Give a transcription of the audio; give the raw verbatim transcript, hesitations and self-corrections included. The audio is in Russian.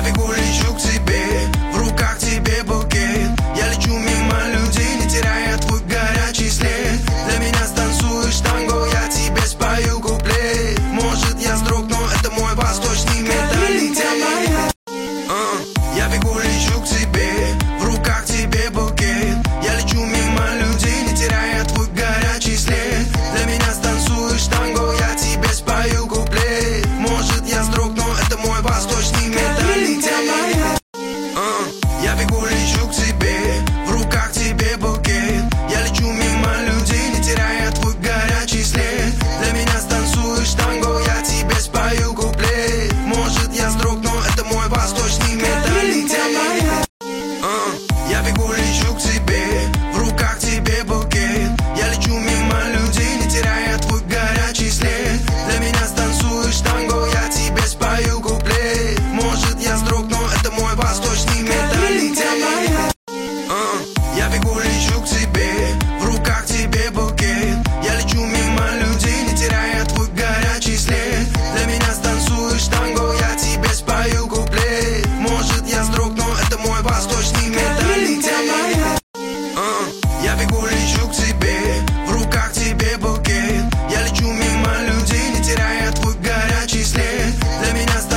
бегу, лечу к тебе, в руках тебе букет. Я лечу мимо людей, не теряя твой горячий след. Для меня станцуешь танго, я тебе спою куплет. Может я строг, но это мой восточный менталитет. uh, Я бегу, лечу к тебе, в руках тебе букет. Я лечу мимо людей, не теряя твой горячий след. Для меня станцуешь танго, я тебе спою куплет. Может я строг, но это мой восточный менталитет. uh, Я бегу, лечу к тебе, в руках тебе букет. Я лечу мимо людей, не теряя твой горячий след. Для меня станцуешь танго, я тебе спою куплет. Может я строг, но это мой восточный менталитет. uh, Я бегу, лечу к тебе, в руках тебе букет. Я лечу мимо людей, не теряя твой горячий след. Для меня станцуешь танго, я тебе спою куплет. Может я строг, но это мой восточный менталитет. uh, Я бегу, лечу к тебе, в руках тебе букет. Я лечу мимо людей, не теряя твой горячий след. Для меня станцуешь танго, я тебе спою куплет. Может я строг, но это мой восточный менталитет. uh, Я бегу, лечу к тебе, в руках тебе букет. Я лечу мимо людей, не теряя твой горячий след. Для меня